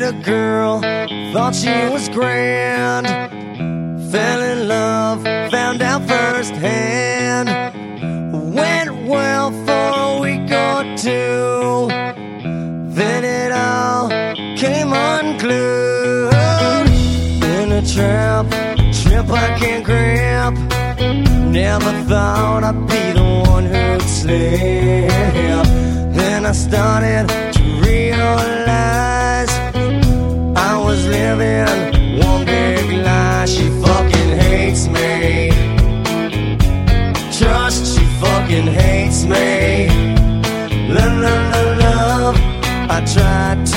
a girl, thought she was grand. Fell in love, found out firsthand. Went well for a week or two, then it all came unglued. In a trap I can't grab. Never thought I'd be the one who'd slip. Then I started to realize I was living one big lie. She fucking hates me. Trust, she fucking hates me. Love, love, love, love. I tried to